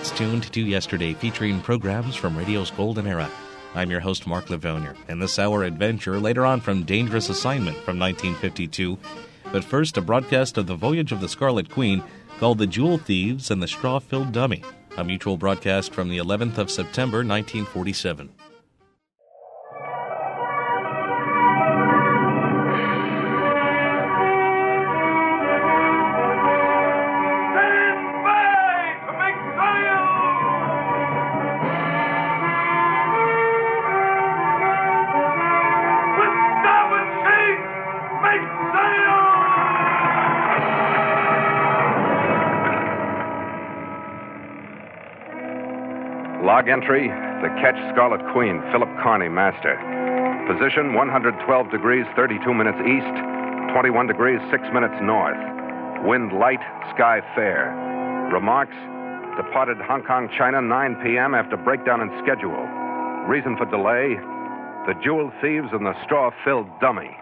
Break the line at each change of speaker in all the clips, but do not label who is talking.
It's Tuned to Yesterday, featuring programs from radio's golden era. I'm your host, Mark Livonia. In this hour, adventure, later on from Dangerous Assignment from 1952. But first, a broadcast of The Voyage of the Scarlet Queen called The Jewel Thieves and the Straw-Filled Dummy, a mutual broadcast from the 11th of September, 1947.
Log entry, the Ketch Scarlet Queen, Philip Carney, master. Position 112 degrees 32 minutes east, 21 degrees 6 minutes north. Wind light, sky fair. Remarks, departed Hong Kong, China, 9 p.m. after breakdown in schedule. Reason for delay, the jewel thieves and the straw-filled dummy.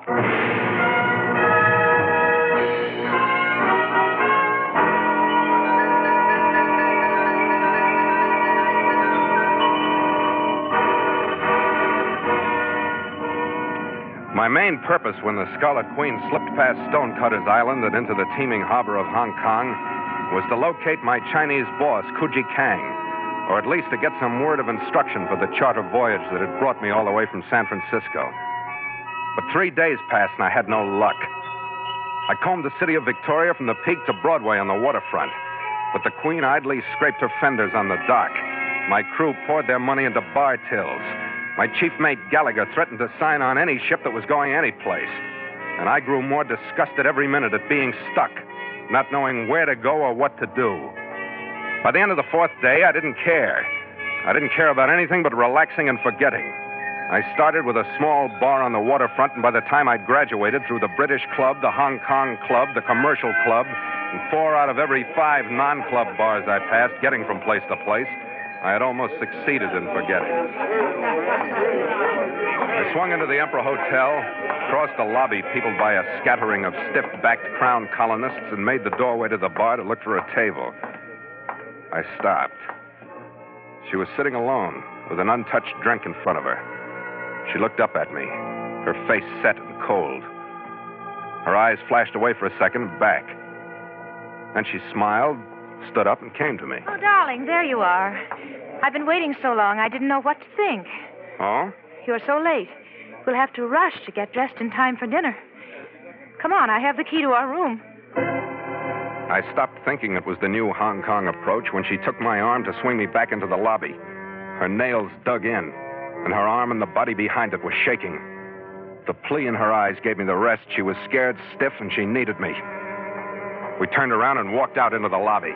My main purpose when the Scarlet Queen slipped past Stonecutter's Island and into the teeming harbor of Hong Kong was to locate my Chinese boss, Kuji Kang, or at least to get some word of instruction for the charter voyage that had brought me all the way from San Francisco. But 3 days passed and I had no luck. I combed the city of Victoria from the Peak to Broadway on the waterfront, but the Queen idly scraped her fenders on the dock. My crew poured their money into bar tills. My chief mate, Gallagher, threatened to sign on any ship that was going anyplace. And I grew more disgusted every minute at being stuck, not knowing where to go or what to do. By the end of the fourth day, I didn't care. I didn't care about anything but relaxing and forgetting. I started with a small bar on the waterfront, and by the time I'd graduated through the British Club, the Hong Kong Club, the Commercial Club, and 4 out of every 5 non-club bars I passed, getting from place to place, I had almost succeeded in forgetting. I swung into the Emperor Hotel, crossed a lobby peopled by a scattering of stiff-backed crown colonists, and made the doorway to the bar to look for a table. I stopped. She was sitting alone, with an untouched drink in front of her. She looked up at me, her face set and cold. Her eyes flashed away for a second and back. Then she smiled, stood up, and came to me.
Oh, darling, there you are. I've been waiting so long, I didn't know what to think.
Oh?
You're so late. We'll have to rush to get dressed in time for dinner. Come on, I have the key to our room.
I stopped thinking it was the new Hong Kong approach when she took my arm to swing me back into the lobby. Her nails dug in, and her arm and the body behind it was shaking. The plea in her eyes gave me the rest. She was scared stiff, and she needed me. We turned around and walked out into the lobby.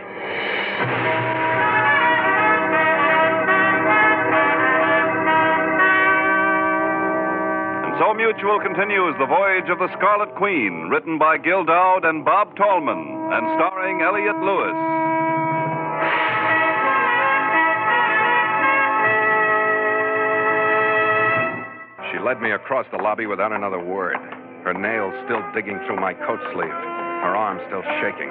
And so Mutual continues The Voyage of the Scarlet Queen, written by Gil Dowd and Bob Tallman, and starring Elliott Lewis.
She led me across the lobby without another word, her nails still digging through my coat sleeve, her arm still shaking.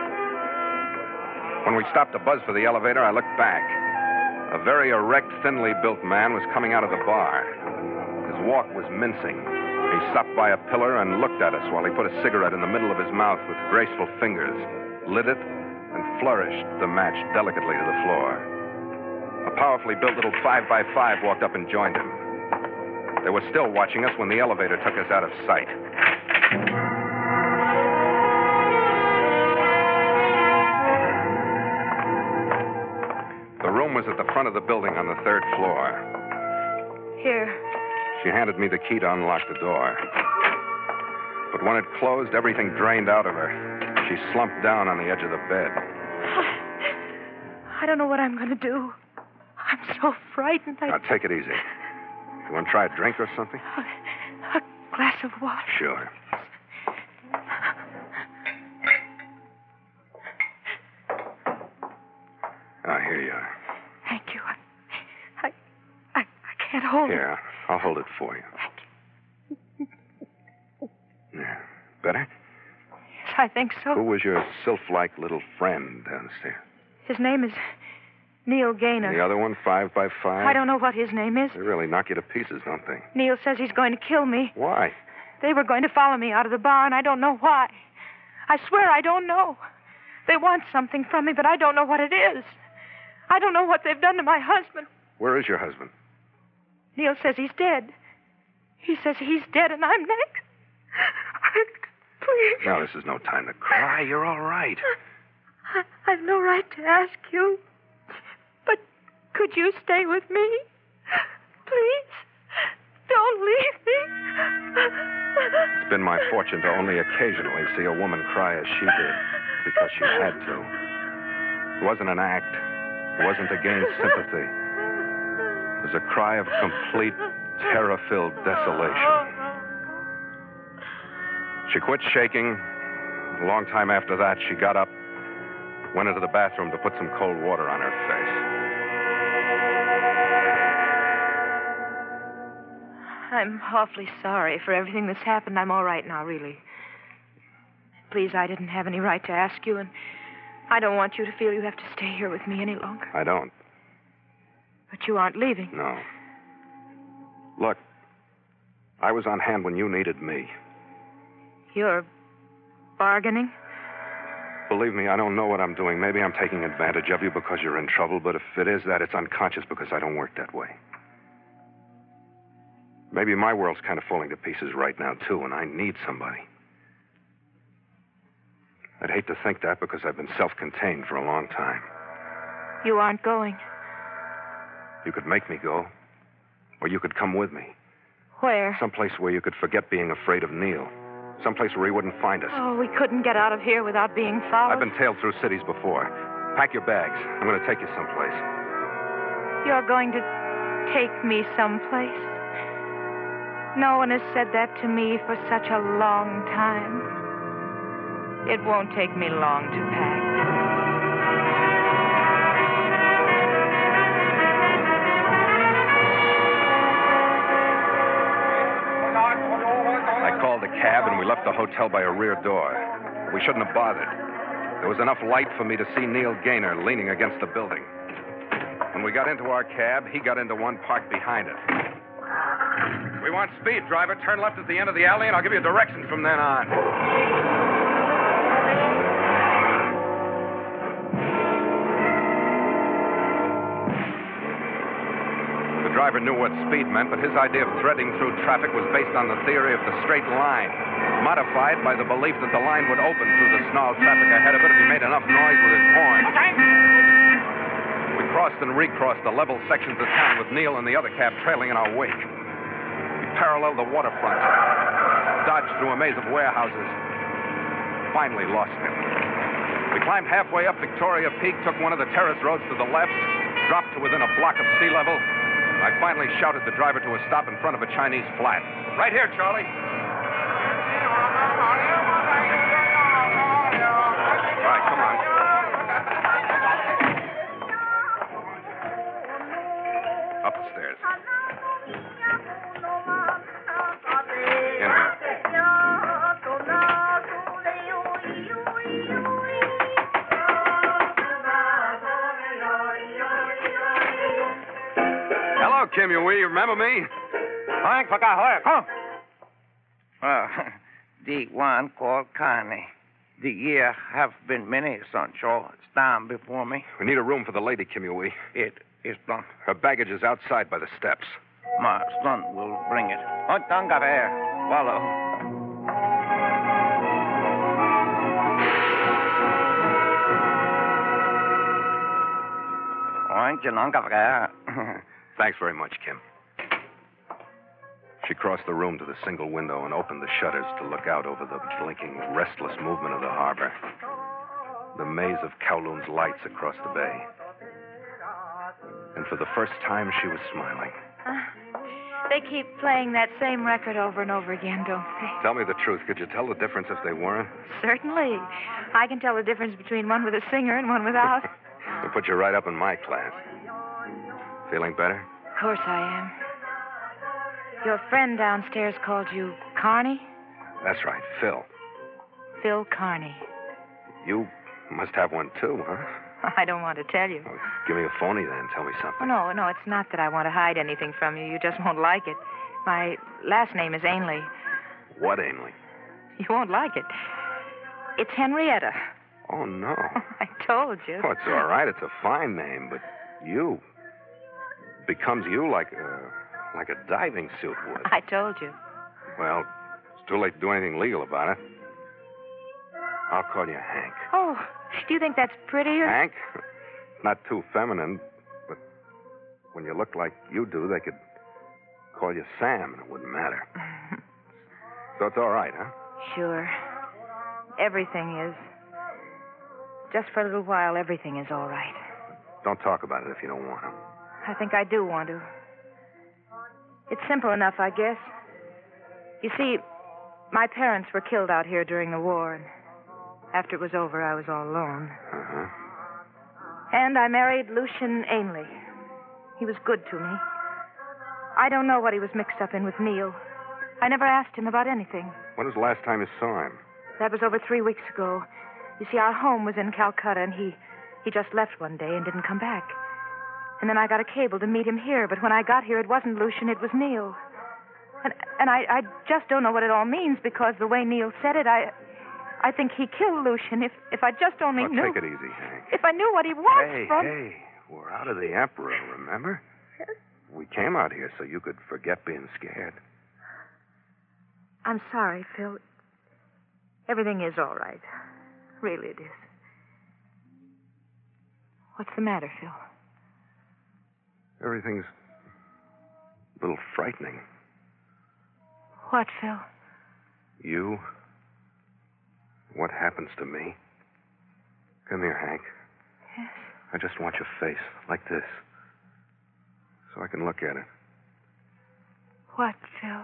When we stopped to buzz for the elevator, I looked back. A very erect, thinly built man was coming out of the bar. His walk was mincing. He stopped by a pillar and looked at us while he put a cigarette in the middle of his mouth with graceful fingers, lit it, and flourished the match delicately to the floor. A powerfully built little 5x5 walked up and joined him. They were still watching us when the elevator took us out of sight. The room was at the front of the building on the 3rd floor.
Here.
She handed me the key to unlock the door. But when it closed, everything drained out of her. She slumped down on the edge of the bed.
I don't know what I'm going to do. I'm so frightened.
Now, take it easy. You want to try a drink or something?
A glass of water.
Sure. Here you are.
Thank you. I can't hold it.
Here, I'll hold it for you.
Thank you.
Yeah. Better?
I think so.
Who was your sylph-like little friend downstairs?
His name is Neil Gaynor.
The other one, 5 by 5?
I don't know what his name is.
They really knock you to pieces, don't they?
Neil says he's going to kill me.
Why?
They were going to follow me out of the bar, and I don't know why. I swear I don't know. They want something from me, but I don't know what it is. I don't know what they've done to my husband.
Where is your husband?
Neil says he's dead. He says he's dead, and I'm next. Please.
Now, this is no time to cry. You're all right.
I've no right to ask you. But could you stay with me? Please. Don't leave me.
It's been my fortune to only occasionally see a woman cry as she did, because she had to. It wasn't an act. It wasn't to gain sympathy. It was a cry of complete, terror-filled desolation. She quit shaking. A long time after that, she got up, went into the bathroom to put some cold water on her face.
I'm awfully sorry for everything that's happened. I'm all right now, really. Please, I didn't have any right to ask you, and I don't want you to feel you have to stay here with me any longer.
I don't.
But you aren't leaving.
No. Look, I was on hand when you needed me.
You're bargaining?
Believe me, I don't know what I'm doing. Maybe I'm taking advantage of you because you're in trouble, but if it is that, it's unconscious because I don't work that way. Maybe my world's kind of falling to pieces right now, too, and I need somebody. I'd hate to think that because I've been self-contained for a long time.
You aren't going.
You could make me go, or you could come with me.
Where?
Someplace where you could forget being afraid of Neil. Someplace where he wouldn't find us.
Oh, we couldn't get out of here without being followed.
I've been tailed through cities before. Pack your bags. I'm going to take you someplace.
You're going to take me someplace? No one has said that to me for such a long time. It won't take me long to pack.
I called a cab and we left the hotel by a rear door. We shouldn't have bothered. There was enough light for me to see Neil Gaynor leaning against the building. When we got into our cab, he got into one parked behind it. We want speed, driver. Turn left at the end of the alley, and I'll give you directions from then on. The driver knew what speed meant, but his idea of threading through traffic was based on the theory of the straight line, modified by the belief that the line would open through the snarled traffic ahead of it if he made enough noise with his horn. We crossed and recrossed the level sections of town with Neil and the other cab trailing in our wake. We paralleled the waterfront, dodged through a maze of warehouses, finally lost him. We climbed halfway up Victoria Peak, took one of the terrace roads to the left, dropped to within a block of sea level. I finally shouted the driver to a stop in front of a Chinese flat. Right here, Charlie. All right, come on. Up the stairs. In here. Hello, Kim Yui. You remember me?
The one called Connie. The year have been many, Sancho. It's down before me.
We need a room for the lady, Kim Yui.
It is done.
Her baggage is outside by the steps.
My son will bring it. Follow.
Thanks very much, Kim. She crossed the room to the single window and opened the shutters to look out over the blinking, restless movement of the harbor. The maze of Kowloon's lights across the bay. And for the first time, she was smiling.
They keep playing that same record over and over again, don't they?
Tell me the truth. Could you tell the difference if they weren't?
Certainly. I can tell the difference between one with a singer and one without.
They'll put you right up in my class. Feeling better?
Of course I am. Your friend downstairs called you Carney?
That's right, Phil.
Phil Carney.
You must have one, too, huh?
I don't want to tell you.
Oh, give me a phony then. Tell me something.
Oh, no, it's not that I want to hide anything from you. You just won't like it. My last name is Ainley.
What, Ainley?
You won't like it. It's Henrietta.
Oh, no.
I told you.
Oh, it's all right. It's a fine name, but you becomes you like a diving suit would.
I told you.
Well, it's too late to do anything legal about it. I'll call you Hank.
Oh, do you think that's prettier?
Hank? Not too feminine, but when you look like you do, they could call you Sam, and it wouldn't matter. So it's all right, huh?
Sure. Everything is. Just for a little while, everything is all right.
Don't talk about it if you don't want to.
I think I do want to. It's simple enough, I guess. You see, my parents were killed out here during the war, and after it was over, I was all alone.
Uh-huh.
And I married Lucian Ainley. He was good to me. I don't know what he was mixed up in with Neil. I never asked him about anything.
When was the last time you saw him?
That was over 3 weeks ago. You see, our home was in Calcutta, and he just left one day and didn't come back. And then I got a cable to meet him here, but when I got here, it wasn't Lucian, it was Neil. And I just don't know what it all means, because the way Neil said it, I think he killed Lucian. If I just only knew.
Take it easy, Hank.
If I knew what he was from.
Hey, we're out of the Emperor, remember? We came out here so you could forget being scared.
I'm sorry, Phil. Everything is all right. Really, it is. What's the matter, Phil?
Everything's a little frightening.
What, Phil?
You? What happens to me? Come here, Hank.
Yes?
I just want your face, like this, so I can look at it.
What, Phil?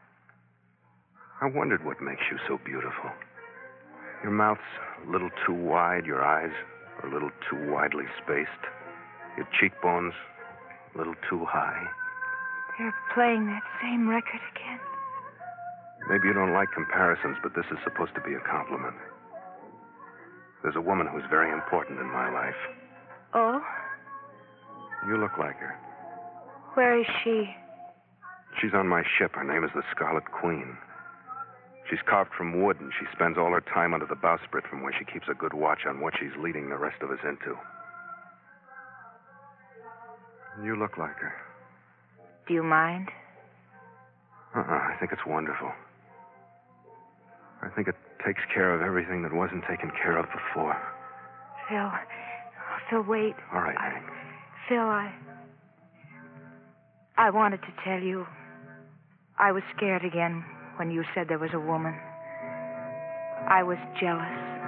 I wondered what makes you so beautiful. Your mouth's a little too wide, your eyes are a little too widely spaced, your cheekbones a little too high.
They're playing that same record again.
Maybe you don't like comparisons, but this is supposed to be a compliment. There's a woman who's very important in my life.
Oh?
You look like her.
Where is she?
She's on my ship. Her name is the Scarlet Queen. She's carved from wood, and she spends all her time under the bowsprit, from where she keeps a good watch on what she's leading the rest of us into. You look like her.
Do you mind?
I think it's wonderful. I think it takes care of everything that wasn't taken care of before.
Phil, wait.
All right, Hank.
Phil, I wanted to tell you. I was scared again when you said there was a woman. I was jealous.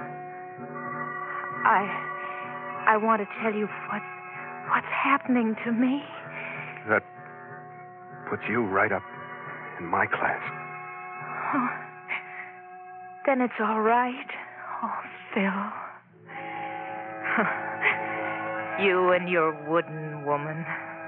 I want to tell you what's happening to me.
That puts you right up in my class.
Oh, then it's all right. Oh, Phil. You and your wooden woman.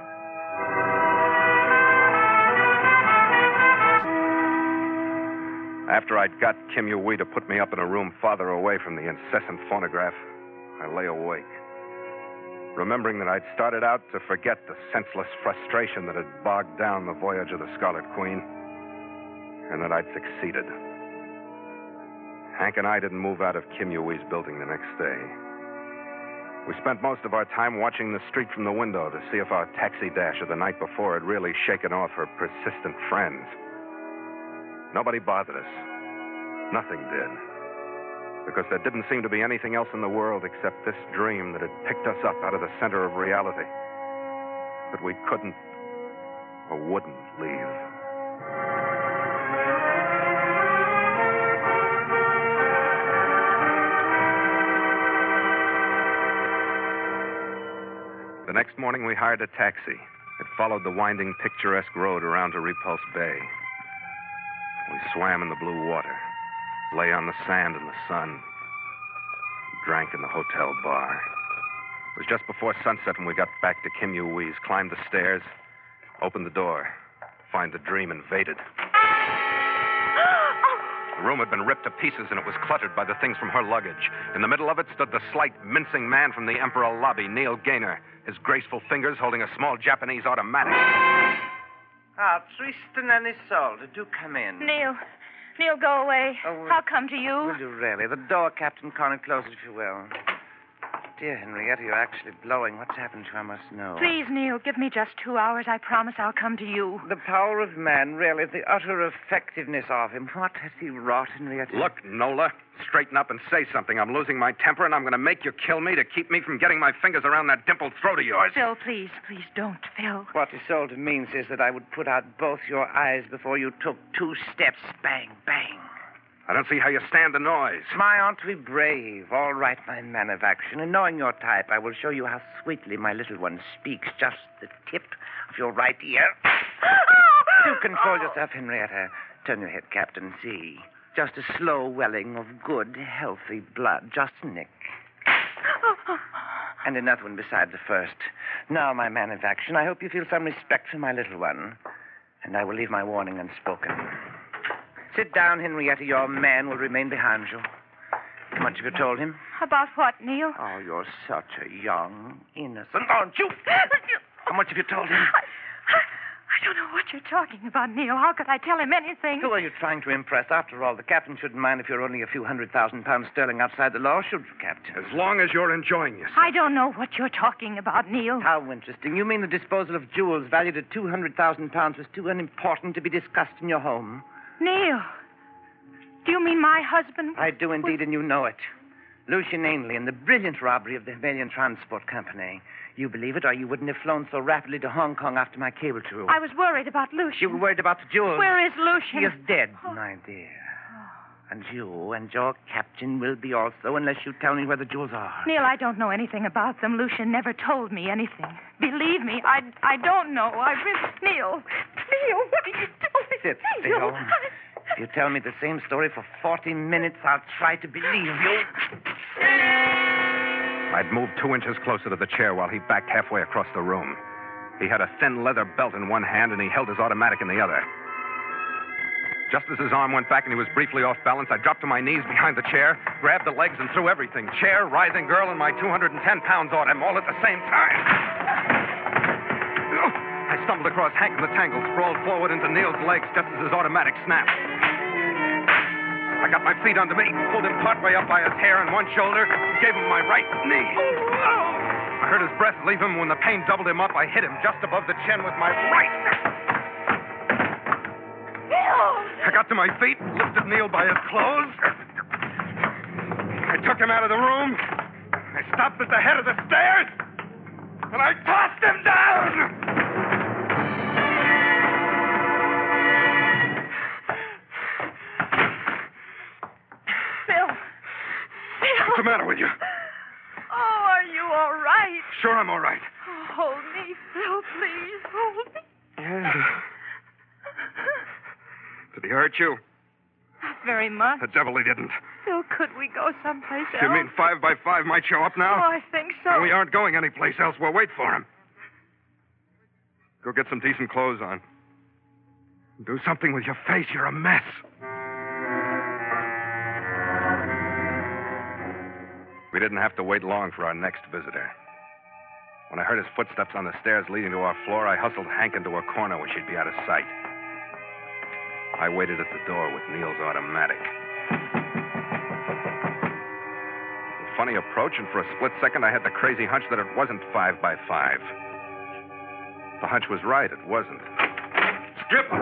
After I'd got Kim Yu-wee to put me up in a room farther away from the incessant phonograph, I lay awake, remembering that I'd started out to forget the senseless frustration that had bogged down the voyage of the Scarlet Queen, and that I'd succeeded. Hank and I didn't move out of Kim Yu-wee's building the next day. We spent most of our time watching the street from the window to see if our taxi dash of the night before had really shaken off her persistent friends. Nobody bothered us. Nothing did. Because there didn't seem to be anything else in the world except this dream that had picked us up out of the center of reality. That we couldn't or wouldn't leave. The next morning, we hired a taxi. It followed the winding, picturesque road around to Repulse Bay. We swam in the blue water, lay on the sand in the sun, drank in the hotel bar. It was just before sunset when we got back to Kim Yu-wee's, climbed the stairs, opened the door, find the dream invaded. The room had been ripped to pieces, and it was cluttered by the things from her luggage. In the middle of it stood the slight, mincing man from the Emperor lobby, Neil Gaynor, his graceful fingers holding a small Japanese automatic.
Ah, Tristan and Isolde, do come in.
Neil, go away. I'll come to you.
Will you really? The door, Captain Connor, close it if you will. Dear Henrietta, you're actually blowing. What's happened to you? I must know.
Please, Neil, give me just 2 hours. I promise I'll come to you.
The power of man, really, the utter effectiveness of him. What has he wrought, Henrietta?
Look, Nola, straighten up and say something. I'm losing my temper, and I'm going to make you kill me to keep me from getting my fingers around that dimpled throat of yours.
Phil, please don't, Phil.
What Isolde means is that I would put out both your eyes before you took 2 steps. Bang, bang.
I don't see how you stand the noise.
My aunt to be brave. All right, my man of action. And knowing your type, I will show you how sweetly my little one speaks. Just the tip of your right ear. Do control yourself, Henrietta. Turn your head, Captain. See. Just a slow welling of good, healthy blood. Just a nick. And another one beside the first. Now, my man of action, I hope you feel some respect for my little one. And I will leave my warning unspoken. Sit down, Henrietta. Your man will remain behind you. How much have you told him?
About what, Neil?
Oh, you're such a young, innocent, aren't you? How much have you told him?
I don't know what you're talking about, Neil. How could I tell him anything?
Who are you trying to impress? After all, the captain shouldn't mind if you're only a few £100,000 sterling outside the law, should you, Captain?
As long as you're enjoying yourself.
I don't know what you're talking about, Neil.
How interesting. You mean the disposal of jewels valued at £200,000 was too unimportant to be discussed in your home?
Neil, do you mean my husband?
I do indeed, and you know it. Lucian Ainley and the brilliant robbery of the Himalayan Transport Company. You believe it, or you wouldn't have flown so rapidly to Hong Kong after my cable to you.
I was worried about Lucian.
You were worried about the jewels.
Where is Lucian?
He is dead, my dear. And you and your captain will be also, unless you tell me where the jewels are.
Neil, I don't know anything about them. Lucian never told me anything. Believe me, I don't know. Neil, what are you doing?
Sit still. If you tell me the same story for 40 minutes, I'll try to believe you.
I'd moved 2 inches closer to the chair while he backed halfway across the room. He had a thin leather belt in one hand, and he held his automatic in the other. Just as his arm went back and he was briefly off balance, I dropped to my knees behind the chair, grabbed the legs, and threw everything. Chair, writhing girl, and my 210 pounds on him, all at the same time. I stumbled across Hank in the tangle, sprawled forward into Neil's legs just as his automatic snapped. I got my feet under me, pulled him partway up by his hair and one shoulder, and gave him my right knee. I heard his breath leave him. When the pain doubled him up, I hit him just above the chin with my right. I got to my feet, lifted Neil by his clothes. I took him out of the room. I stopped at the head of the stairs, and I tossed him down. What's the matter with you?
Oh, are you all right?
Sure, I'm all right.
Oh, hold me, Phil, please. Hold me.
Did he hurt you?
Not very much.
The devil he didn't.
Phil, could we go someplace else?
You mean 5 by 5 might show up now?
Oh, I think so.
Well, we aren't going anyplace else. We'll wait for him. Go get some decent clothes on. Do something with your face. You're a mess. We didn't have to wait long for our next visitor. When I heard his footsteps on the stairs leading to our floor, I hustled Hank into a corner where she'd be out of sight. I waited at the door with Neil's automatic. A funny approach, and for a split second I had the crazy hunch that it wasn't 5 by 5. The hunch was right, it wasn't.
Skipper!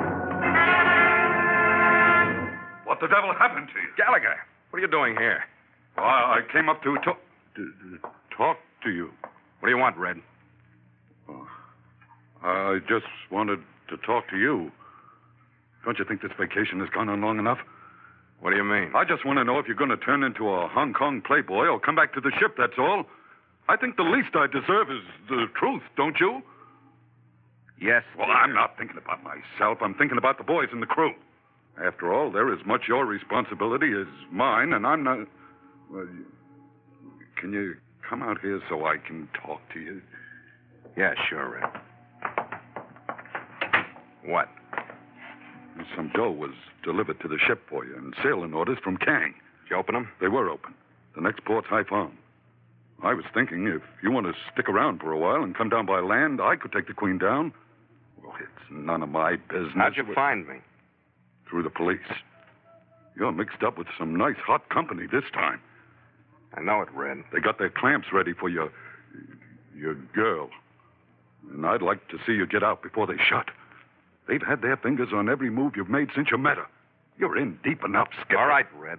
What the devil happened to you?
Gallagher, what are you doing here?
I came up to talk to you.
What do you want, Red?
Oh, I just wanted to talk to you. Don't you think this vacation has gone on long enough?
What do you mean?
I just want to know if you're going to turn into a Hong Kong playboy or come back to the ship, that's all. I think the least I deserve is the truth, don't you?
Yes.
Well, I'm not thinking about myself. I'm thinking about the boys and the crew. After all, they're as much your responsibility as mine, and I'm not... Well, can you come out here so I can talk to you?
Yeah, sure, Red. What?
Some dough was delivered to the ship for you and sailing orders from Kang.
Did you open them?
They were open. The next port's Haiphong. I was thinking if you want to stick around for a while and come down by land, I could take the Queen down. Well, it's none of my business.
How'd you find me?
Through the police. You're mixed up with some nice hot company this time.
I know it, Red.
They got their clamps ready for your girl. And I'd like to see you get out before they shut. They've had their fingers on every move you've made since you met her. You're in deep enough, Skipper.
All right, Red.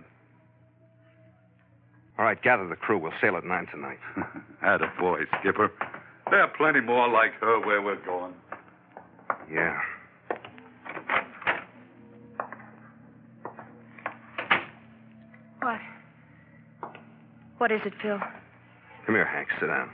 All right, gather the crew. We'll sail at 9 tonight.
Atta boy, Skipper. There are plenty more like her where we're going.
Yeah.
What? What is it, Phil?
Come here, Hank. Sit down.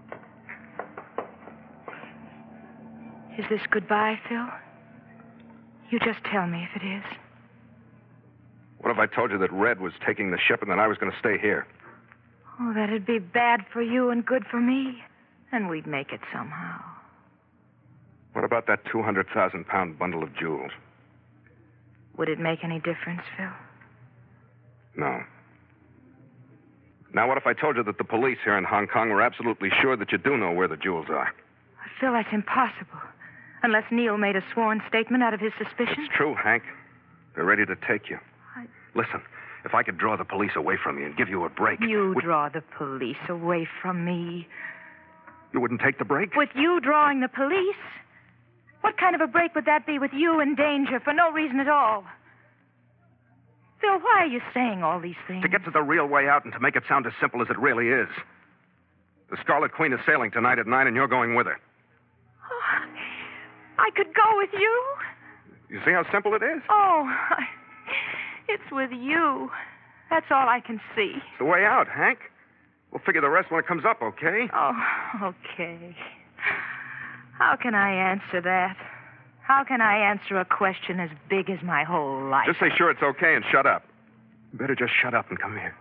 Is this goodbye, Phil? You just tell me if it is.
What if I told you that Red was taking the ship and that I was going to stay here?
Oh, that'd be bad for you and good for me. And we'd make it somehow.
What about that 200,000-pound bundle of jewels?
Would it make any difference, Phil?
No. Now, what if I told you that the police here in Hong Kong were absolutely sure that you do know where the jewels are?
Phil, that's impossible. Unless Neil made a sworn statement out of his suspicion.
It's true, Hank. They're ready to take you. Listen, if I could draw the police away from you and give you a break...
You draw the police away from me.
You wouldn't take the break?
With you drawing the police? What kind of a break would that be with you in danger for no reason at all? Phil, why are you saying all these things?
To get to the real way out and to make it sound as simple as it really is. The Scarlet Queen is sailing tonight at 9, and you're going with her.
Oh, I could go with you?
You see how simple it is?
Oh, it's with you. That's all I can see.
It's the way out, Hank. We'll figure the rest when it comes up, okay?
Oh, okay. How can I answer that? How can I answer a question as big as my whole life?
Just say sure it's okay and shut up. You better just shut up and come here.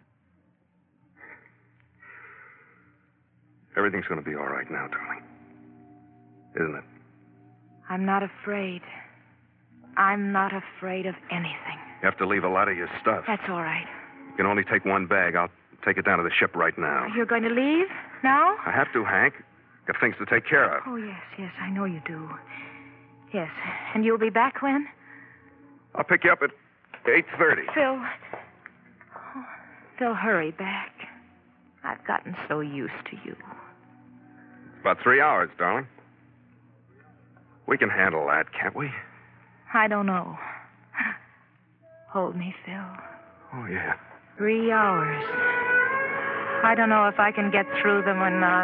Everything's going to be all right now, darling. Isn't it?
I'm not afraid. I'm not afraid of anything.
You have to leave a lot of your stuff.
That's all right.
You can only take one bag. I'll take it down to the ship right now.
You're going to leave now?
I have to, Hank. Got things to take care of.
Oh, yes, I know you do. Yes. And you'll be back when?
I'll pick you up at 8:30.
Phil, hurry back. I've gotten so used to you.
About 3 hours, darling. We can handle that, can't we?
I don't know. Hold me, Phil.
Oh, yeah.
3 hours. I don't know if I can get through them or not.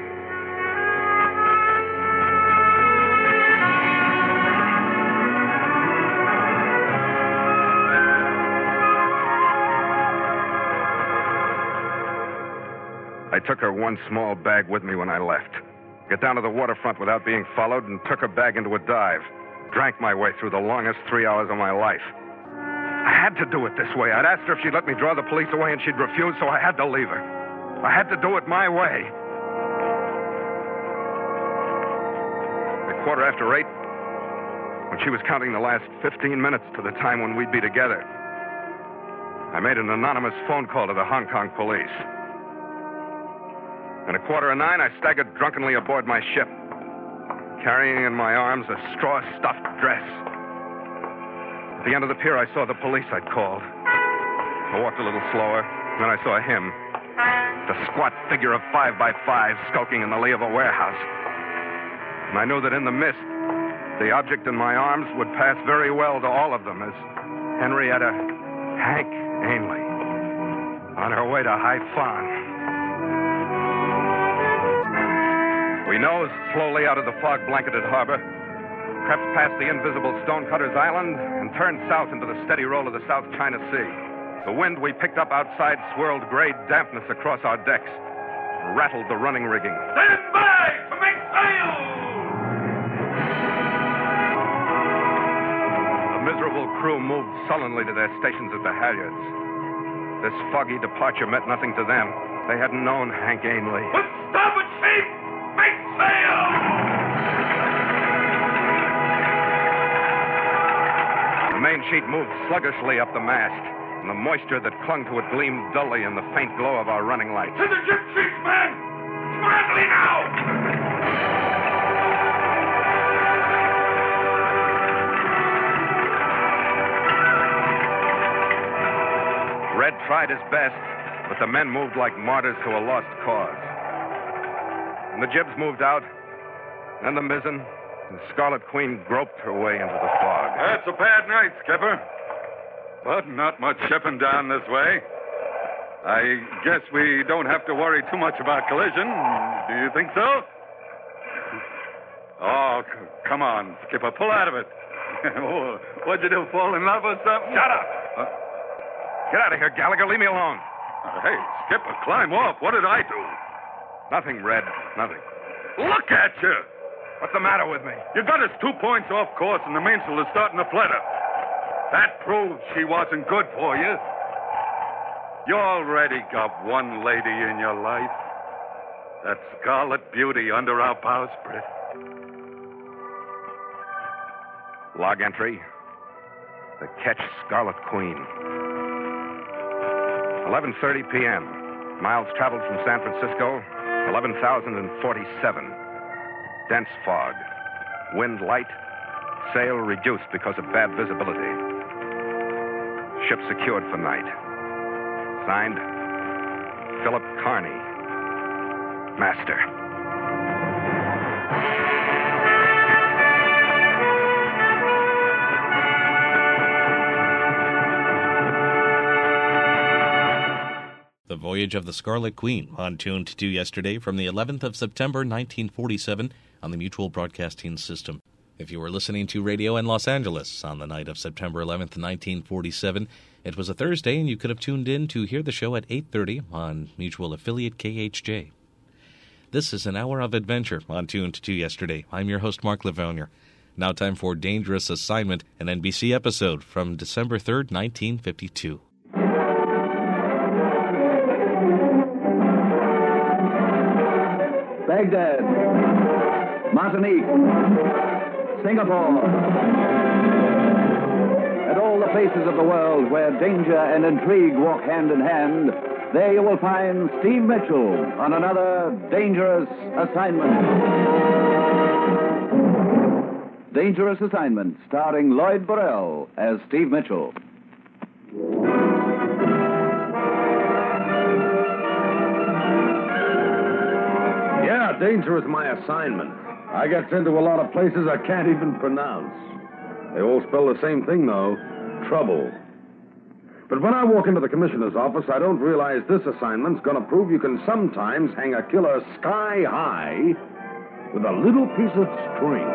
I took her one small bag with me when I left. Got down to the waterfront without being followed and took her bag into a dive. Drank my way through the longest 3 hours of my life. I had to do it this way. I'd asked her if she'd let me draw the police away, and she'd refused, so I had to leave her. I had to do it my way. At 8:15, when she was counting the last 15 minutes to the time when we'd be together, I made an anonymous phone call to the Hong Kong police. And at 8:45, I staggered drunkenly aboard my ship, carrying in my arms a straw-stuffed dress. At the end of the pier, I saw the police I'd called. I walked a little slower, and then I saw him, the squat figure of 5x5 skulking in the lee of a warehouse. And I knew that in the mist, the object in my arms would pass very well to all of them as Henrietta Hank Ainley on her way to Haiphong. We nosed slowly out of the fog-blanketed harbor, crept past the invisible Stonecutters Island, and turned south into the steady roll of the South China Sea. The wind we picked up outside swirled gray dampness across our decks, rattled the running rigging.
Stand by to make sail!
The miserable crew moved sullenly to their stations at the halyards. This foggy departure meant nothing to them. They hadn't known Hank Ainley.
Put starboard sheet! Make sail!
rain sheet moved sluggishly up the mast, and the moisture that clung to it gleamed dully in the faint glow of our running lights.
To the jib sheets, man! Smartly now!
Red tried his best, but the men moved like martyrs to a lost cause. And the jibs moved out, and the mizzen. The Scarlet Queen groped her way into the fog.
That's a bad night, Skipper. But not much shipping down this way. I guess we don't have to worry too much about collision. Do you think so? Oh, come on, Skipper. Pull out of it. Oh, what'd you do, fall in love or something?
Shut up! Get out of here, Gallagher. Leave me alone.
Hey, Skipper, climb off. What did I do?
Nothing, Red. Nothing.
Look at you.
What's the matter with me?
You got us 2 points off course, and the mainsail is starting to flutter. That proves she wasn't good for you. You already got one lady in your life. That Scarlet Beauty under our bowsprit.
Log entry. The Ketch Scarlet Queen. 11:30 p.m. Miles traveled from San Francisco, 11,047. Dense fog. Wind light. Sail reduced because of bad visibility. Ship secured for night. Signed, Philip Carney, Master.
The Voyage of the Scarlet Queen, on Tuned to yesterday from the 11th of September 1947 on the Mutual Broadcasting System. If you were listening to radio in Los Angeles on the night of September 11th, 1947, it was a Thursday and you could have tuned in to hear the show at 8:30 on Mutual affiliate KHJ. This is an hour of adventure on Tuned to yesterday. I'm your host, Mark Livonia. Now time for Dangerous Assignment, an NBC episode from December 3rd, 1952.
Baghdad, Martinique, Singapore, and all the places of the world where danger and intrigue walk hand in hand, there you will find Steve Mitchell on another Dangerous Assignment. Dangerous Assignment, starring Lloyd Burrell as Steve Mitchell.
Yeah, danger is my assignment. I get into a lot of places I can't even pronounce. They all spell the same thing, though. Trouble. But when I walk into the commissioner's office, I don't realize this assignment's going to prove you can sometimes hang a killer sky high with a little piece of string.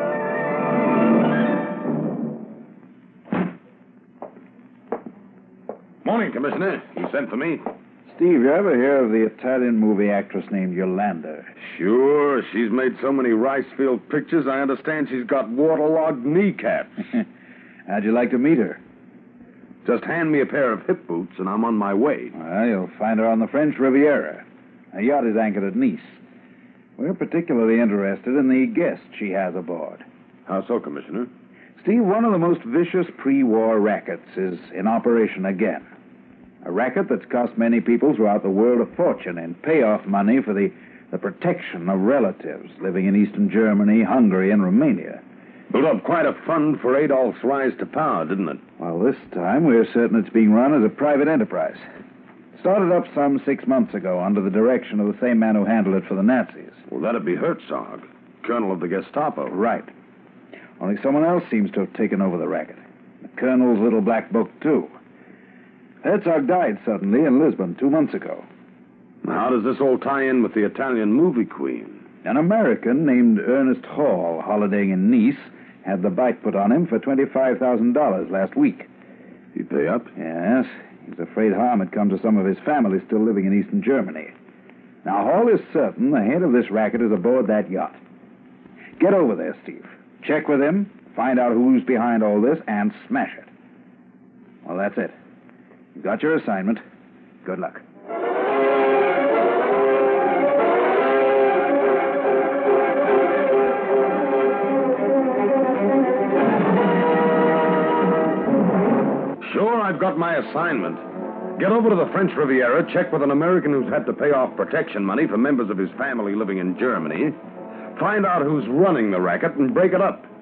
Morning, Commissioner. You sent for me?
Steve, you ever hear of the Italian movie actress named Yolanda?
Sure. She's made so many rice-field pictures, I understand she's got waterlogged kneecaps.
How'd you like to meet her?
Just hand me a pair of hip boots, and I'm on my way.
Well, you'll find her on the French Riviera. A yacht is anchored at Nice. We're particularly interested in the guests she has aboard.
How so, Commissioner?
Steve, one of the most vicious pre-war rackets is in operation again. A racket that's cost many people throughout the world a fortune in payoff money for the protection of relatives living in Eastern Germany, Hungary, and Romania.
Built up quite a fund for Adolf's rise to power, didn't it?
Well, this time we're certain it's being run as a private enterprise. Started up some 6 months ago under the direction of the same man who handled it for the Nazis.
Well, that'd be Herzog, colonel of the Gestapo.
Right. Only someone else seems to have taken over the racket. The colonel's little black book, too. Herzog died suddenly in Lisbon 2 months ago.
How does this all tie in with the Italian movie queen?
An American named Ernest Hall, holidaying in Nice, had the bite put on him for $25,000 last week.
He pay up?
Yes. He's afraid harm had come to some of his family still living in Eastern Germany. Now, Hall is certain the head of this racket is aboard that yacht. Get over there, Steve. Check with him, find out who's behind all this, and smash it. Well, that's it. You got your assignment. Good luck.
my assignment. Get over to the French Riviera, check with an American who's had to pay off protection money for members of his family living in Germany. Find out who's running the racket and break it up.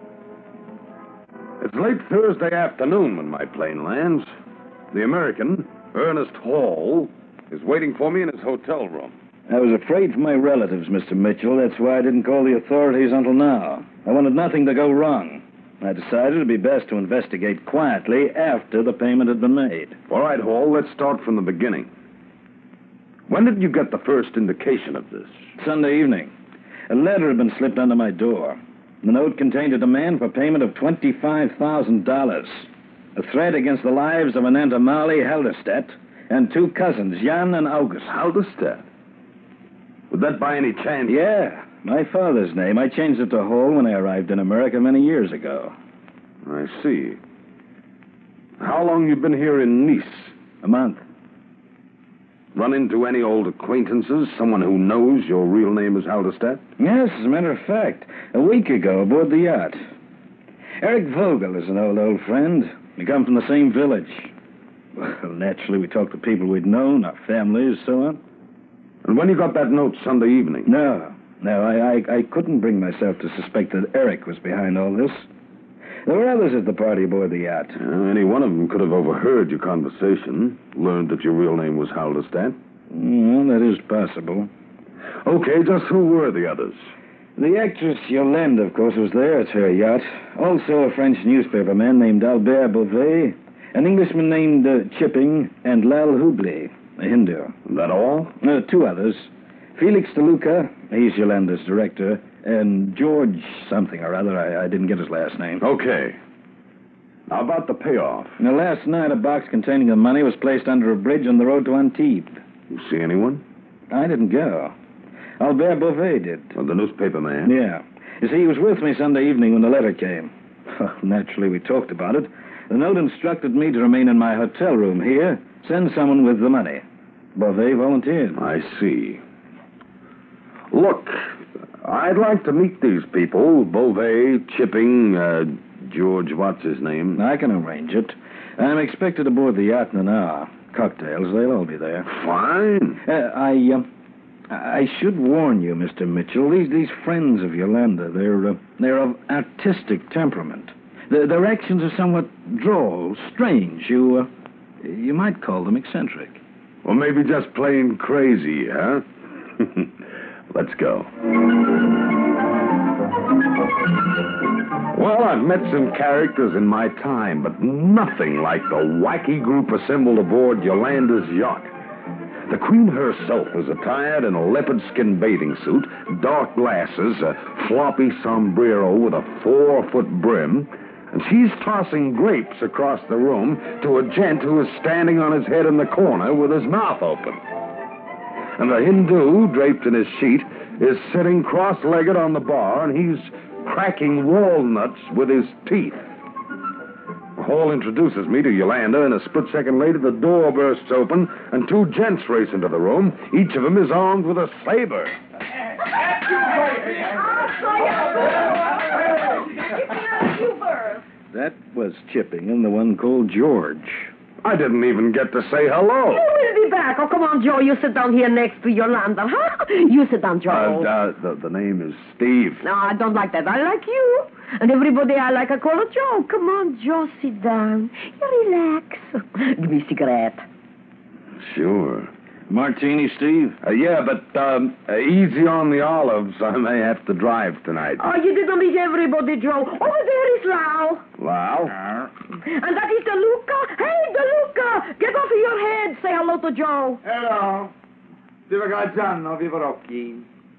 It's late Thursday afternoon when my plane lands. The American, Ernest Hall, is waiting for me in his hotel room.
I was afraid for my relatives, Mr. Mitchell. That's why I didn't call the authorities until now. I wanted nothing to go wrong. I decided it'd be best to investigate quietly after the payment had been made.
All right, Hall, let's start from the beginning. When did you get the first indication of this?
Sunday evening. A letter had been slipped under my door. The note contained a demand for payment of $25,000. A threat against the lives of Ananta Marley, Helderstedt, and two cousins, Jan and August.
Helderstedt? Would that by any chance...
Yeah, my father's name. I changed it to Hall when I arrived in America many years ago.
I see. How long you been here in Nice?
A month.
Run into any old acquaintances? Someone who knows your real name is Helderstedt?
Yes, as a matter of fact. A week ago, aboard the yacht. Eric Vogel is an old friend. We come from the same village. Well, naturally, we talked to people we'd known, our families, so on.
And when you got that note Sunday evening?
No, I couldn't bring myself to suspect that Eric was behind all this. There were others at the party aboard the yacht.
Any one of them could have overheard your conversation, learned that your real name was Helderstedt.
Well, that is possible.
Okay, just who were the others?
The actress Yolande, of course, was there. It's her yacht. Also a French newspaper man named Albert Beauvais, an Englishman named Chipping, and Lal Hubli, a Hindu.
That all?
Two others. Felix DeLuca, he's Yolanda's director, and George something or other. I didn't get his last name.
Okay. How about the payoff?
Now, last night, a box containing the money was placed under a bridge on the road to Antibes.
You see anyone?
I didn't go. Albert Beauvais did.
Oh, the newspaper man?
Yeah. You see, he was with me Sunday evening when the letter came. Naturally, we talked about it. The note instructed me to remain in my hotel room here, send someone with the money. Beauvais volunteered.
I see. Look, I'd like to meet these people. Beauvais, Chipping, George, what's his name?
I can arrange it. I'm expected aboard the yacht in an hour. Cocktails, they'll all be there.
Fine.
I should warn you, Mr. Mitchell, these friends of Yolanda, they're of artistic temperament. Their actions are somewhat droll, strange. You might call them eccentric.
Well, maybe just plain crazy, huh? Let's go. Well, I've met some characters in my time, but nothing like the wacky group assembled aboard Yolanda's yacht. The Queen herself is attired in a leopard skin bathing suit, dark glasses, a floppy sombrero with a 4-foot brim, and she's tossing grapes across the room to a gent who is standing on his head in the corner with his mouth open. And the Hindu, draped in his sheet, is sitting cross-legged on the bar, and he's cracking walnuts with his teeth. Hall introduces me to Yolanda, and a split second later, the door bursts open, and two gents race into the room. Each of them is armed with a saber.
That was Chipping and the one called George.
I didn't even get to say hello.
You will be back. Oh, come on, Joe. You sit down here next to Yolanda, huh? You sit down, Joe.
The name is Steve.
No, I don't like that. I like you. And everybody I like, I call her Joe. Come on, Joe, sit down. You relax. Give me a cigarette.
Sure.
Martini, Steve?
Yeah, but easy on the olives. I may have to drive tonight.
Oh, you didn't meet everybody, Joe. Over there is Lau.
Lau?
And that is DeLuca. Hey, DeLuca, get off of your head. Say hello to Joe.
Hello. Gianno, Vivarocchi.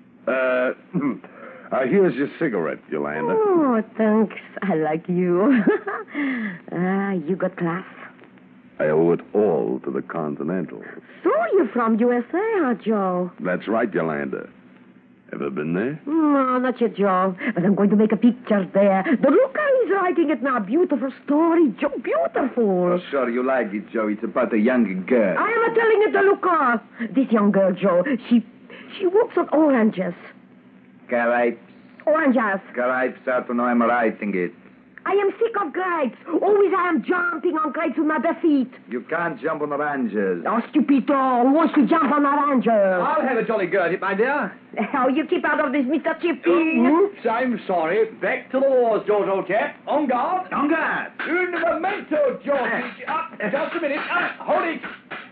Here's your cigarette, Yolanda.
Oh, thanks. I like you. You got class.
I owe it all to the Continental.
So you're from USA, huh, Joe?
That's right, Yolanda. Ever been there?
No, not yet, Joe. But I'm going to make a picture there. The Luca is writing it now. Beautiful story, Joe. Beautiful.
Oh, sure, you like it, Joe. It's about a young girl.
I am telling it, the Luca. This young girl, Joe, she works on oranges.
Grapes.
Oranges.
Grapes, I don't know I'm writing it.
I I am sick of grapes. Always I am jumping on grapes with my bare feet.
You can't jump on oranges.
Oh, stupido. Who wants to jump on oranges?
I'll have a jolly go at it, my dear.
Oh, you keep out of this, Mr. Chippy.
Oops, I'm sorry. Back to the wars, George, old chap. On guard.
On guard.
In the memento, George. Up, just a minute. Hold it.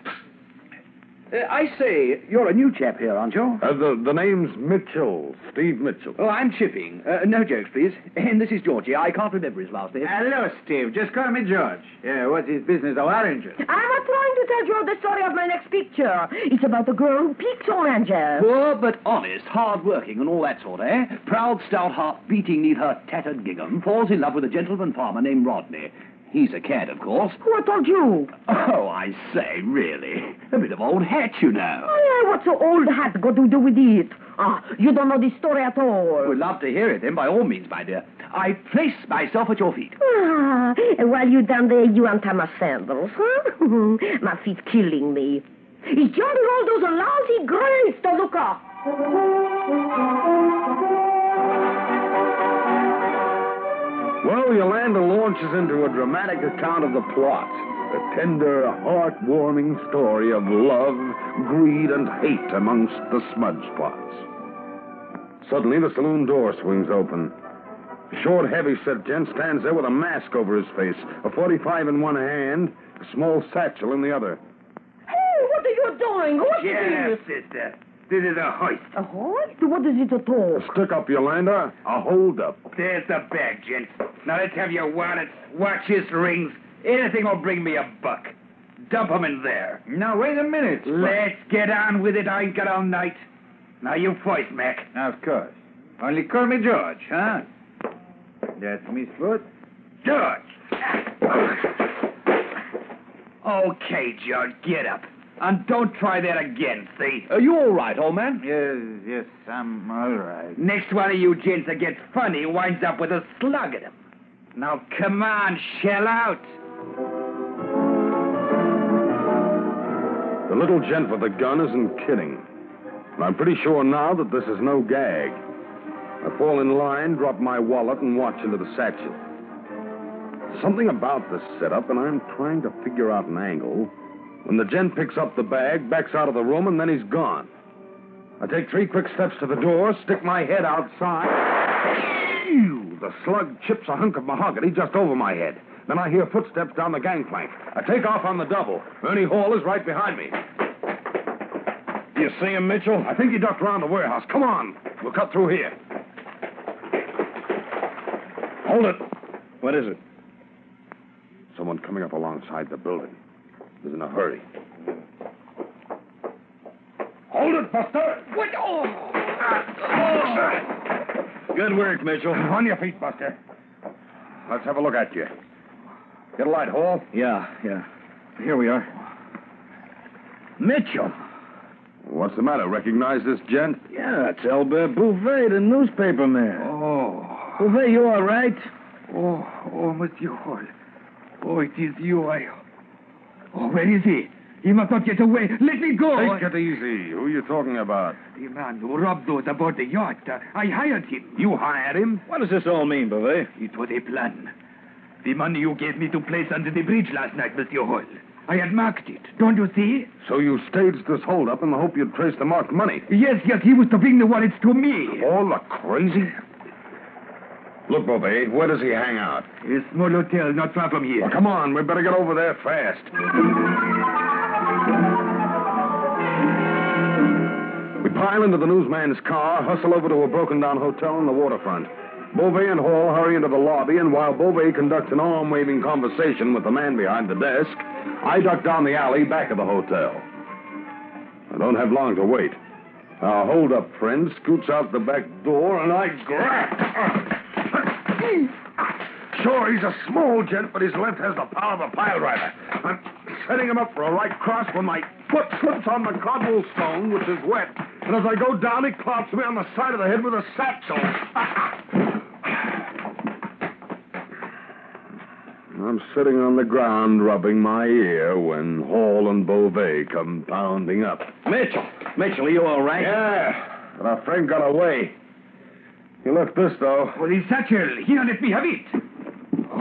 I say, you're a new chap here, aren't you?
The name's Mitchell. Steve Mitchell.
Oh, I'm Chipping. No jokes, please. And this is Georgie. I can't remember his last name.
Hello, Steve. Just call me George. Yeah, what's his business of oranges?
I'm not trying to tell you the story of my next picture. It's about a girl who picks oranges.
Poor but honest, hard-working and all that sort, eh? Proud, stout heart beating neath her tattered gingham, falls in love with a gentleman farmer named Rodney. He's a cad, of course.
Who told you?
Oh, I say, really. A bit of old hat, you know.
Oh, yeah, what's an old hat got to do with it? Ah, you don't know this story at all.
We'd love to hear it, then, by all means, my dear. I place myself at your feet.
Ah, and while you're down there, you untie my sandals, huh? My feet's killing me. It's just all those lousy grapes to look up.
Well, Yolanda launches into a dramatic account of the plot. A tender, heartwarming story of love, greed, and hate amongst the smudge plots. Suddenly, the saloon door swings open. A short, heavy-set gent stands there with a mask over his face, a .45 in one hand, a small satchel in the other.
Hey, what are you doing? What's this?
sister. This is a hoist.
A hoist? What is it at all?
A stick-up, Yolanda. A hold-up.
There's the bag, gents. Now let's have your wallets, watches, rings. Anything will bring me a buck. Dump 'em in there. Now, wait a minute. Let's get on with it. I ain't got all night. Now, you first, Mac. Of course. Only call me George, huh? That's Miss Foot. George. Okay, George, get up. And don't try that again, see?
Are you all right, old man?
Yes, I'm all right. Next one of you gents that gets funny winds up with a slug at him. Now, come on, shell out.
The little gent with the gun isn't kidding. And I'm pretty sure now that this is no gag. I fall in line, drop my wallet, and watch into the satchel. Something about this setup, and I'm trying to figure out an angle, when the gent picks up the bag, backs out of the room, and then he's gone. I take 3 quick steps to the door, stick my head outside. Phew! The slug chips a hunk of mahogany just over my head. Then I hear footsteps down the gangplank. I take off on the double. Ernie Hall is right behind me. You see him, Mitchell? I think he ducked around the warehouse. Come on. We'll cut through here. Hold it.
What is it?
Someone coming up alongside the building. He's in a hurry. Hold it, Buster!
What? Oh!
Good work, Mitchell.
On your feet, Buster. Let's have a look at you. Get a light, Hall.
Yeah. Here we are.
Mitchell! What's the matter? Recognize this gent?
Yeah, it's Albert Bouvet, the newspaper man.
Oh.
Bouvet, you all right?
Oh, Monsieur Hall. Oh, it is you. Oh, where is he? He must not get away. Let me go.
Take it easy. Who are you talking about?
The man who robbed those aboard the yacht. I hired him.
You hired him?
What does this all mean, Bouvet?
It was a plan. The money you gave me to place under the bridge last night, Monsieur Hall. I had marked it. Don't you see?
So you staged this holdup in the hope you'd trace the marked money?
Yes, he was to bring the wallets to me.
All the crazy? Look, Bouvet, where does he hang out?
A small hotel not far from here.
Well, come on, we better get over there fast. We pile into the newsman's car, hustle over to a broken-down hotel on the waterfront. Beauvais and Hall hurry into the lobby, and while Beauvais conducts an arm-waving conversation with the man behind the desk, I duck down the alley back of the hotel. I don't have long to wait. Our hold-up friend scoots out the back door, and I grab. Sure, he's a small gent, but his left has the power of a pile driver. I'm setting him up for a right cross when my foot slips on the cobblestone, which is wet, and as I go down, he clops me on the side of the head with a satchel. I'm sitting on the ground rubbing my ear when Hall and Beauvais come pounding up.
Mitchell, are you all right?
Yeah, but our friend got away. He left this, though.
Well, his satchel. Here, let me have it.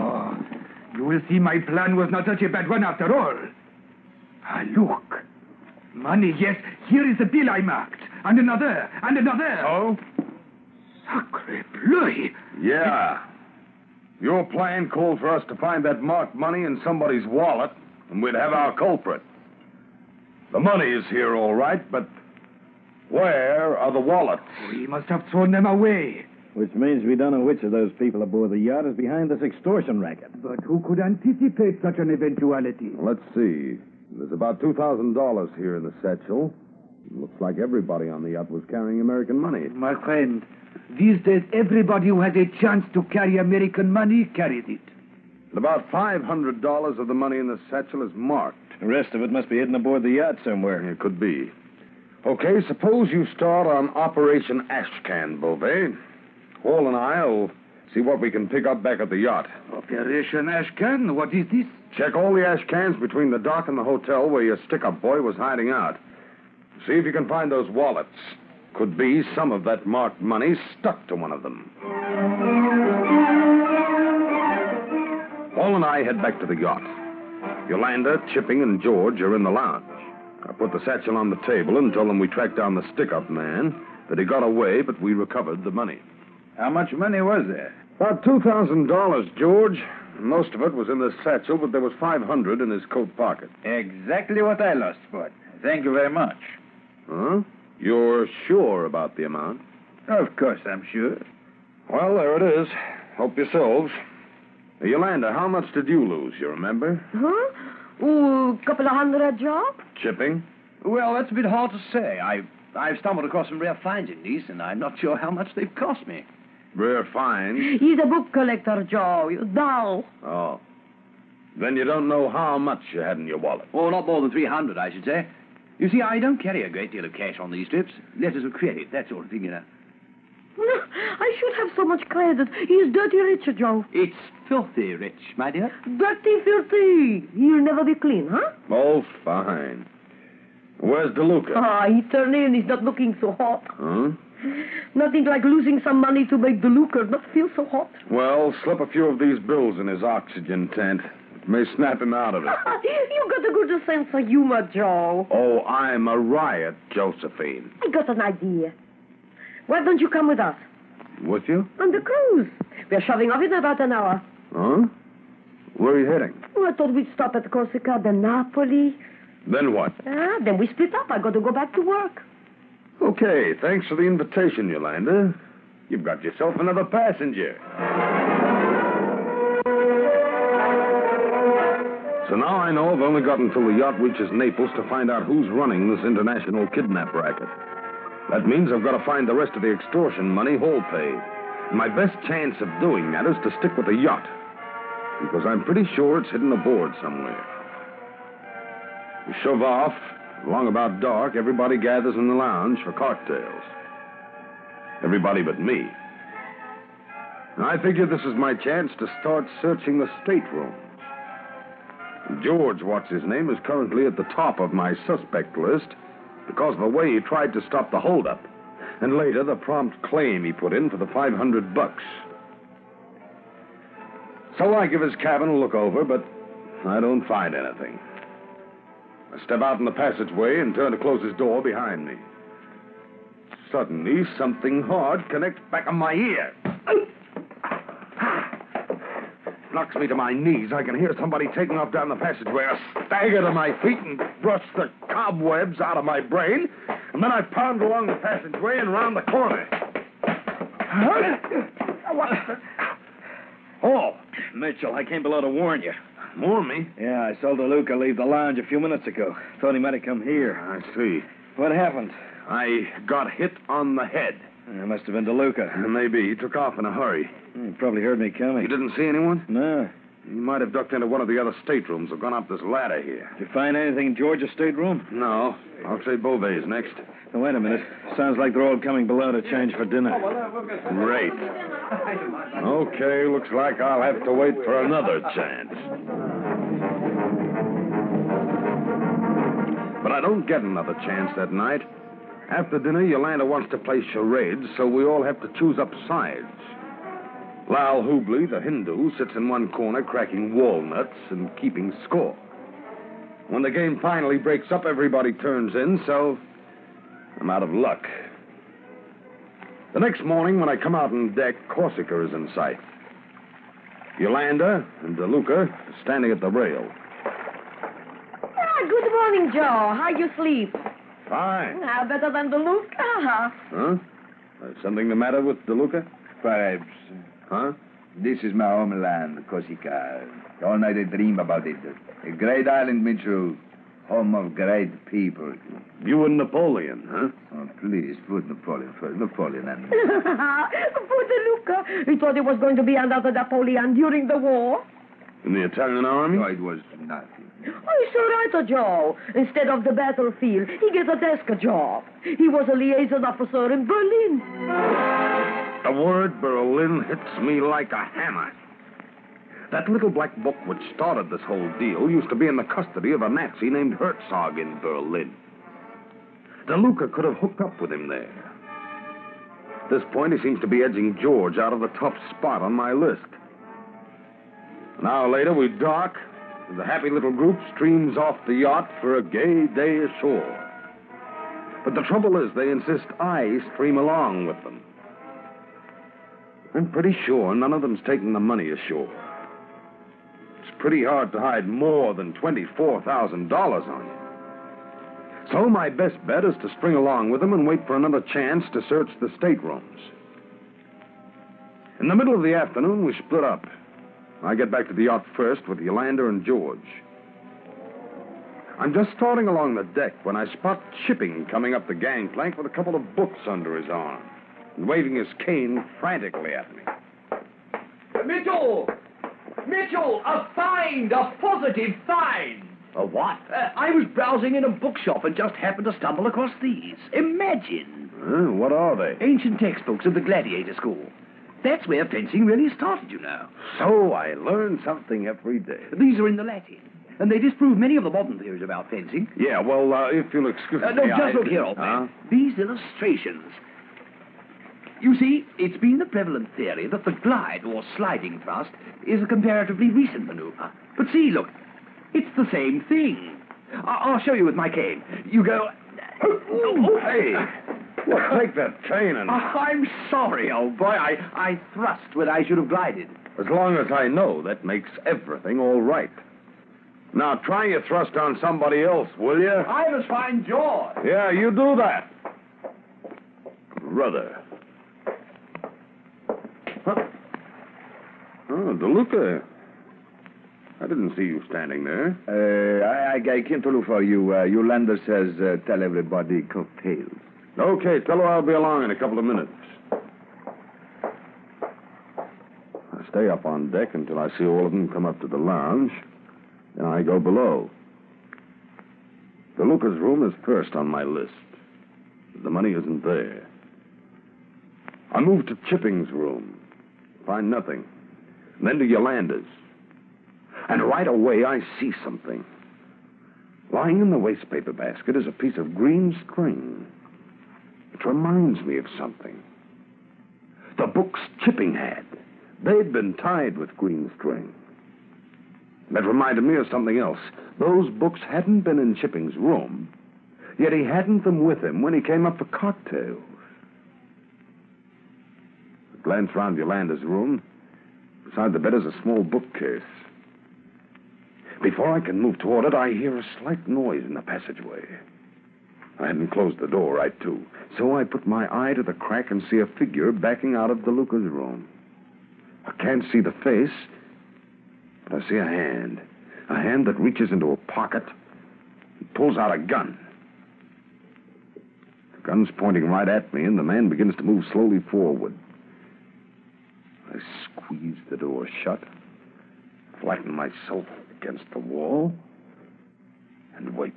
You will see my plan was not such a bad one after all. Ah, look. Money, yes. Here is the bill I marked. And another, and another.
Oh?
Sacre bleu.
Yeah. Your plan called for us to find that marked money in somebody's wallet, and we'd have our culprit. The money is here, all right, but where are the wallets?
We must have thrown them away.
Which means we don't know which of those people aboard the yacht is behind this extortion racket.
But who could anticipate such an eventuality?
Let's see. There's about $2,000 here in the satchel. Looks like everybody on the yacht was carrying American money.
My friend, these days everybody who has a chance to carry American money carries it.
And about $500 of the money in the satchel is marked.
The rest of it must be hidden aboard the yacht somewhere.
It could be. Okay, suppose you start on Operation Ashcan, Beauvais. Hall and I'll see what we can pick up back at the yacht.
Operation Ashcan? What is this?
Check all the ash cans between the dock and the hotel where your stick-up boy was hiding out. See if you can find those wallets. Could be some of that marked money stuck to one of them. Paul and I head back to the yacht. Yolanda, Chipping, and George are in the lounge. I put the satchel on the table and told them we tracked down the stick-up man, that he got away, but we recovered the money.
How much money was there?
About $2,000, George. Most of it was in the satchel, but there was $500 in his coat pocket.
Exactly what I lost, Spud. Thank you very much.
Huh? You're sure about the amount?
Of course I'm sure.
Well, there it is. Help yourselves. Yolanda, how much did you lose, you remember?
Huh? Oh, a couple of $100, Joe?
Chipping?
Well, that's a bit hard to say. I've stumbled across some rare finds in these, and I'm not sure how much they've cost me.
Rare finds?
He's a book collector, Joe. You dull.
Oh. Then you don't know how much you had in your wallet.
Oh, not more than 300, I should say. You see, I don't carry a great deal of cash on these trips. Letters of credit, that sort of thing, you know.
I should have so much credit. He's dirty rich, Joe.
It's filthy rich, my dear.
Dirty, filthy. He'll never be clean, huh?
Oh, fine. Where's DeLuca?
Ah, he turned in. He's not looking so hot.
Huh?
Nothing like losing some money to make DeLuca not feel so hot.
Well, slip a few of these bills in his oxygen tent. It may snap him out of it.
You got a good sense of humor, Joe.
Oh, I'm a riot, Josephine.
I got an idea. Why don't you come with us?
With you?
On the cruise. We're shoving off in about an hour.
Huh? Where are you heading?
Oh, I thought we'd stop at Corsica, then Napoli.
Then what?
Then we split up. I got to go back to work.
Okay, thanks for the invitation, Yolanda. You've got yourself another passenger. So now I know I've only got until the yacht reaches Naples to find out who's running this international kidnap racket. That means I've got to find the rest of the extortion money Hall paid. And my best chance of doing that is to stick with the yacht, because I'm pretty sure it's hidden aboard somewhere. We shove off. Along about dark, everybody gathers in the lounge for cocktails. Everybody but me. And I figure this is my chance to start searching the staterooms. George, what's his name, is currently at the top of my suspect list because of the way he tried to stop the holdup, and later the prompt claim he put in for the $500. So I give his cabin a look over, but I don't find anything. I step out in the passageway and turn to close his door behind me. Suddenly, something hard connects back on my ear. Knocks me to my knees. I can hear somebody taking off down the passageway. I stagger to my feet and brush the cobwebs out of my brain. And then I pound along the passageway and round the corner.
Oh, Mitchell, I came below to warn you.
Warn me?
Yeah, I saw DeLuca leave the lounge a few minutes ago. Thought he might have come here.
I see.
What happened?
I got hit on the head.
It must have been DeLuca.
Maybe. He took off in a hurry.
He probably heard me coming.
You didn't see anyone?
No.
He might have ducked into one of the other staterooms or gone up this ladder here.
Did you find anything in George's stateroom?
No. I'll say Beauvais next.
Now, wait a minute. Sounds like they're all coming below to change for dinner.
Great. Okay, looks like I'll have to wait for another chance. But I don't get another chance that night. After dinner, Yolanda wants to play charades, so we all have to choose up sides. Lal Hubli, the Hindu, sits in one corner cracking walnuts and keeping score. When the game finally breaks up, everybody turns in, so I'm out of luck. The next morning, when I come out on deck, Corsica is in sight. Yolanda and DeLuca are standing at the rail.
Ah, good morning, Joe. How you sleep?
Fine.
Ah, better than DeLuca?
Huh? Something the matter with DeLuca?
Perhaps.
Huh?
This is my homeland, Corsica. All night I dream about it. A great island, Mitchell. Home of great people.
You and Napoleon, huh?
Oh, please, put Napoleon first. Napoleon and...
Poor DeLuca. He thought he was going to be under Napoleon during the war.
In the Italian army?
No, it was nothing.
Oh, he's so right, Joe. Instead of the battlefield, he gets a desk job. He was a liaison officer in Berlin.
The word Berlin hits me like a hammer. That little black book which started this whole deal used to be in the custody of a Nazi named Herzog in Berlin. DeLuca could have hooked up with him there. At this point, he seems to be edging George out of the top spot on my list. An hour later, we dock, and the happy little group streams off the yacht for a gay day ashore. But the trouble is, they insist I stream along with them. I'm pretty sure none of them's taking the money ashore. It's pretty hard to hide more than $24,000 on you. So my best bet is to string along with them and wait for another chance to search the staterooms. In the middle of the afternoon, we split up. I get back to the yacht first with Yolanda and George. I'm just starting along the deck when I spot Chipping coming up the gangplank with a couple of books under his arm and waving his cane frantically at me.
Mitchell! Mitchell, a find! A positive find! A what? I was browsing in a bookshop and just happened to stumble across these. Imagine.
What are they?
Ancient textbooks of the gladiator school. That's where fencing really started, you know.
So I learn something every day.
These are in the Latin, and they disprove many of the modern theories about fencing.
Yeah, well, if you'll excuse me...
No, just look here, old man. These illustrations. You see, it's been the prevalent theory that the glide, or sliding thrust, is a comparatively recent maneuver. But see, look, it's the same thing. I'll show you with my cane. You go...
Hey! Well, take that cane and...
I'm sorry, old boy. I thrust when I should have glided.
As long as I know, that makes everything all right. Now, try your thrust on somebody else, will you?
I must find George.
Yeah, you do that. Brother. Huh? Oh, DeLuca. I didn't see you standing there.
I came to look for you. Yolanda says tell everybody cocktails.
Okay, tell her I'll be along in a couple of minutes. I stay up on deck until I see all of them come up to the lounge. Then I go below. DeLuca's room is first on my list. The money isn't there. I move to Chipping's room. Find nothing. And then to Yolanda's. And right away I see something. Lying in the wastepaper basket is a piece of green string. It reminds me of something. The books Chipping had. They'd been tied with green string. That reminded me of something else. Those books hadn't been in Chipping's room, yet he hadn't them with him when he came up for cocktails. I glance round Yolanda's room. Beside the bed is a small bookcase. Before I can move toward it, I hear a slight noise in the passageway. I hadn't closed the door right, too, so I put my eye to the crack and see a figure backing out of DeLuca's room. I can't see the face, but I see a hand that reaches into a pocket and pulls out a gun. The gun's pointing right at me, and the man begins to move slowly forward. I squeeze the door shut, flatten myself against the wall, and wait.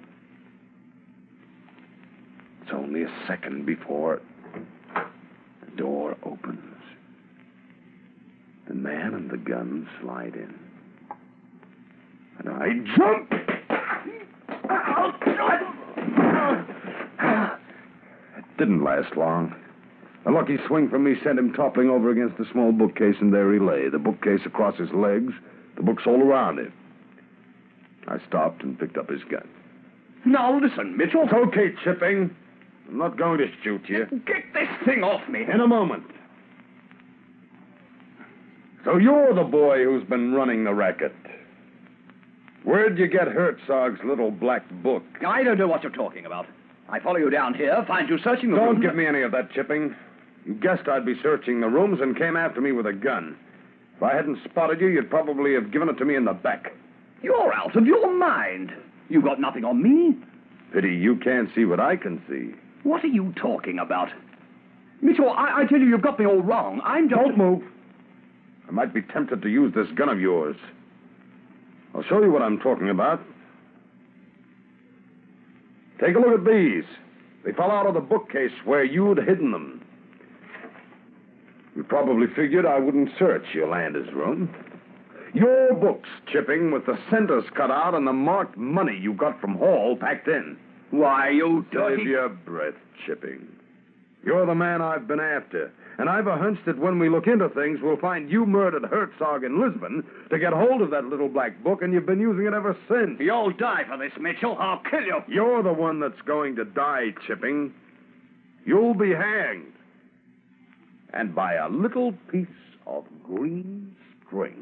It's only a second before the door opens. The man and the gun slide in. And I jump! It didn't last long. A lucky swing from me sent him toppling over against a small bookcase, and there he lay, the bookcase across his legs, the books all around him. I stopped and picked up his gun.
Now, listen, Mitchell.
It's okay, Chipping. I'm not going to shoot you.
Get this thing off me.
In a moment. So you're the boy who's been running the racket. Where'd you get Herzog's little black book?
I don't know what you're talking about. I follow you down here, find you searching the room.
Don't give me any of that, Chipping. You guessed I'd be searching the rooms and came after me with a gun. If I hadn't spotted you, you'd probably have given it to me in the back.
You're out of your mind. You got nothing on me.
Pity you can't see what I can see.
What are you talking about? Mitchell, I tell you, you've got me all wrong. I'm just...
Don't move. I might be tempted to use this gun of yours. I'll show you what I'm talking about. Take a look at these. They fell out of the bookcase where you'd hidden them. You probably figured I wouldn't search Yolanda's room. Your books, Chipping, with the centers cut out and the marked money you got from Hall packed in.
Why, you dirty...
Save your breath, Chipping. You're the man I've been after, and I've a hunch that when we look into things, we'll find you murdered Herzog in Lisbon to get hold of that little black book, and you've been using it ever since.
You'll die for this, Mitchell. I'll kill you.
You're the one that's going to die, Chipping. You'll be hanged. And by a little piece of green string.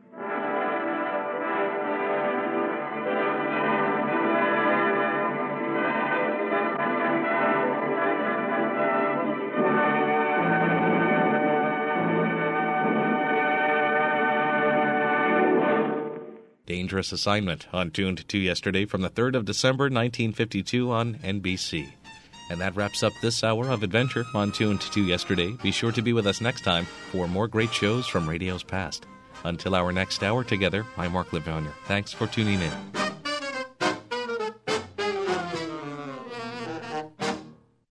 Dangerous Assignment on Tuned to Yesterday from the 3rd of December, 1952 on NBC. And that wraps up this hour of adventure on Tuned to Yesterday. Be sure to be with us next time for more great shows from radio's past. Until our next hour together, I'm Mark Lavounier. Thanks for tuning in.